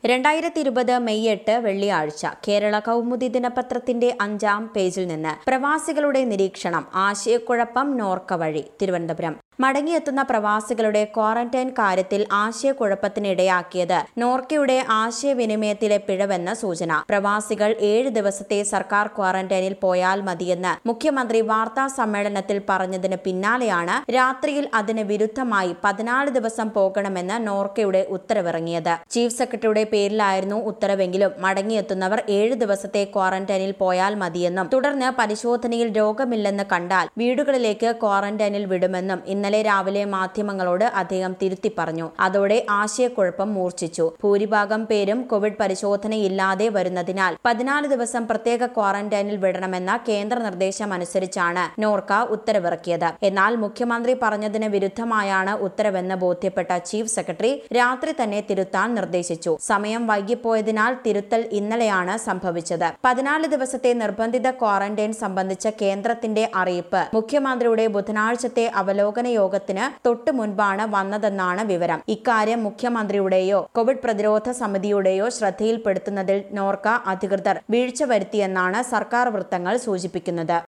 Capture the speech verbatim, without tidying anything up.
രണ്ടായിരത്തി ഇരുപത് മെയ് എട്ട് വെള്ളിയാഴ്ച കേരള കൗമുദി ദിനപത്രത്തിന്റെ അഞ്ചാം പേജിൽ നിന്ന് പ്രവാസികളുടെ നിരീക്ഷണം ആശയക്കുഴപ്പം നോർക്ക വഴി. തിരുവനന്തപുരം. മടങ്ങിയെത്തുന്ന പ്രവാസികളുടെ ക്വാറന്റൈൻ കാര്യത്തിൽ ആശയക്കുഴപ്പത്തിനിടയാക്കിയത് നോർക്കയുടെ ആശയവിനിമയത്തിലെ പിഴവെന്ന സൂചന. പ്രവാസികൾ ഏഴ് ദിവസത്തെ സർക്കാർ ക്വാറന്റൈനിൽ പോയാൽ മതിയെന്ന് മുഖ്യമന്ത്രി വാർത്താ സമ്മേളനത്തിൽ പറഞ്ഞതിന് പിന്നാലെയാണ് രാത്രിയിൽ അതിന് വിരുദ്ധമായി പതിനാല് ദിവസം പോകണമെന്ന് നോർക്കയുടെ ഉത്തരവിറങ്ങിയത്. ചീഫ് സെക്രട്ടറിയുടെ പേരിലായിരുന്നു ഉത്തരവെങ്കിലും മടങ്ങിയെത്തുന്നവർ ഏഴ് ദിവസത്തെ ക്വാറന്റൈനിൽ പോയാൽ മതിയെന്നും തുടർന്ന് പരിശോധനയിൽ രോഗമില്ലെന്ന് കണ്ടാൽ വീടുകളിലേക്ക് ക്വാറന്റൈനിൽ വിടുമെന്നും ഇന്നലെ രാവിലെ മാധ്യമങ്ങളോട് അദ്ദേഹം തിരുത്തി പറഞ്ഞു. അതോടെ ആശയക്കുഴപ്പം മൂർച്ഛിച്ചു. ഭൂരിഭാഗം പേരും കോവിഡ് പരിശോധനയില്ലാതെ വരുന്നതിനാൽ പതിനാല് ദിവസം പ്രത്യേക ക്വാറന്റൈനിൽ വിടണമെന്ന കേന്ദ്ര നിർദ്ദേശം അനുസരിച്ചാണ് നോർക്ക ഉത്തരവിറക്കിയത്. എന്നാൽ മുഖ്യമന്ത്രി പറഞ്ഞതിന് വിരുദ്ധമായാണ് ഉത്തരവെന്ന് ബോധ്യപ്പെട്ട ചീഫ് സെക്രട്ടറി രാത്രി തന്നെ തിരുത്താൻ നിർദ്ദേശിച്ചു. സമയം വൈകിപ്പോയതിനാൽ തിരുത്തൽ ഇന്നലെയാണ് സംഭവിച്ചത്. പതിനാല് ദിവസത്തെ നിർബന്ധിത ക്വാറന്റൈൻ സംബന്ധിച്ച കേന്ദ്രത്തിന്റെ അറിയിപ്പ് മുഖ്യമന്ത്രിയുടെ ബുധനാഴ്ചത്തെ അവലോകന യോഗത്തിന് തൊട്ടു മുൻപാണ് വന്നതെന്നാണ് വിവരം. ഇക്കാര്യം മുഖ്യമന്ത്രിയുടെയോ കോവിഡ് പ്രതിരോധ സമിതിയുടെയോ ശ്രദ്ധയിൽപ്പെടുത്തുന്നതിൽ നോർക്ക അധികൃതർ വീഴ്ച വരുത്തിയെന്നാണ് സർക്കാർ വൃത്തങ്ങൾ സൂചിപ്പിക്കുന്നത്.